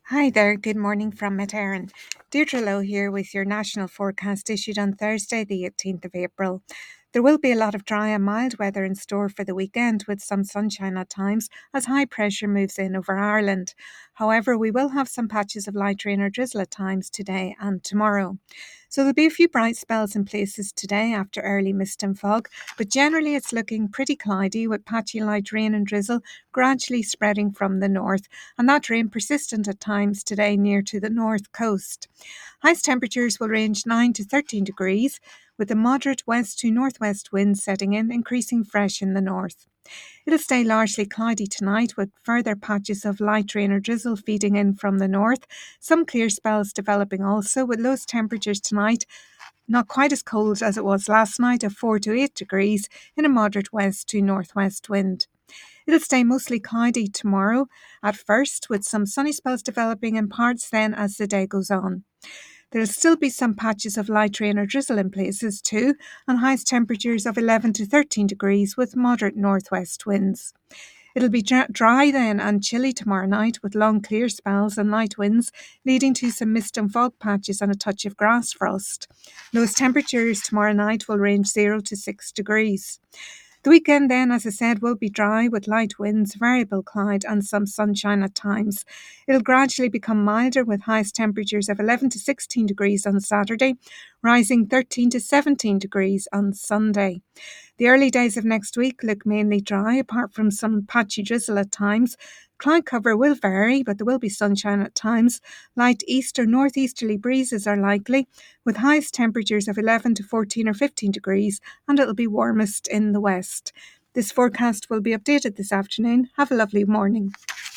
Hi there, good morning from Metaran. Deirdre Lowe here with your national forecast issued on Thursday, the 18th of April. There will be a lot of dry and mild weather in store for the weekend with some sunshine at times as high pressure moves in over Ireland. However, we will have some patches of light rain or drizzle at times today and tomorrow. So there'll be a few bright spells in places today after early mist and fog, but generally it's looking pretty cloudy with patchy light rain and drizzle gradually spreading from the north, and that rain persistent at times today near to the north coast. Highest temperatures will range 9 to 13 degrees, with a moderate west to northwest wind setting in, increasing fresh in the north. It'll stay largely cloudy tonight with further patches of light rain or drizzle feeding in from the north. Some clear spells developing also, with lowest temperatures tonight not quite as cold as it was last night of 4 to 8 degrees in a moderate west to northwest wind. It'll stay mostly cloudy tomorrow at first, with some sunny spells developing in parts then as the day goes on. There'll still be some patches of light rain or drizzle in places too, and highest temperatures of 11 to 13 degrees with moderate northwest winds. It'll be dry then and chilly tomorrow night with long clear spells and light winds, leading to some mist and fog patches and a touch of grass frost. Lowest temperatures tomorrow night will range 0 to 6 degrees. The weekend then, as I said, will be dry with light winds, variable cloud and some sunshine at times. It'll gradually become milder with highest temperatures of 11 to 16 degrees on Saturday, rising 13 to 17 degrees on Sunday. The early days of next week look mainly dry, apart from some patchy drizzle at times. Cloud cover will vary, but there will be sunshine at times. Light east or northeasterly breezes are likely, with highest temperatures of 11 to 14 or 15 degrees, and it'll be warmest in the west. This forecast will be updated this afternoon. Have a lovely morning.